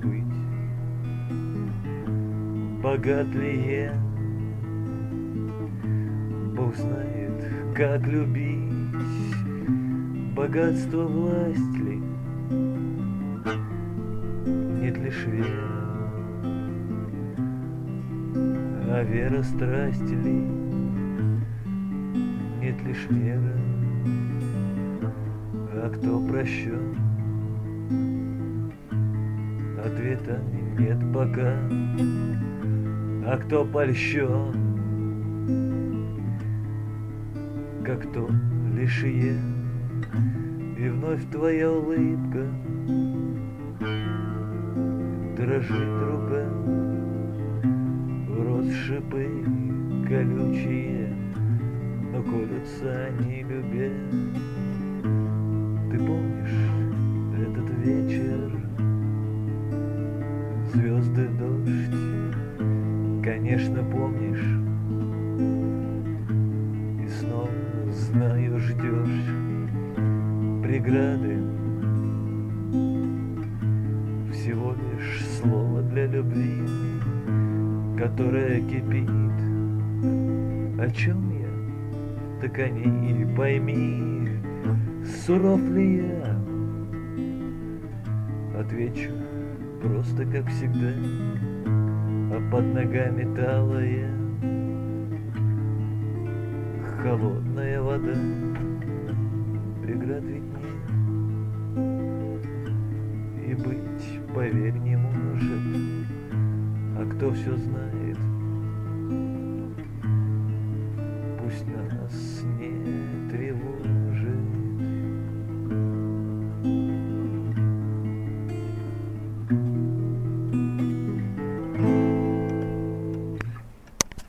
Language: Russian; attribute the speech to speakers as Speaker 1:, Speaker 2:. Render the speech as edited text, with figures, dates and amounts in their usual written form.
Speaker 1: быть? Богат ли я? Бог знает, как любить. Богатство власть ли? Нет лишь веры, а вера страсть ли? Нет лишь меры, а кто прощен? Ответа нет пока, а кто польщен? Как то лишь я, и вновь твоя улыбка, дрожит рука, в рот шипы колючие, но колются они любя. Ты помнишь этот вечер, звезды, дождь? Конечно, помнишь. И снова, знаю, ждешь преграды. Всего лишь слово для любви, которое кипит. О чем я? Так о ней пойми, суров ли я? Отвечу просто как всегда, а под ногами талая холодная вода. Преград ведь нет, и быть, поверь, не может. А кто все знает, пусть нам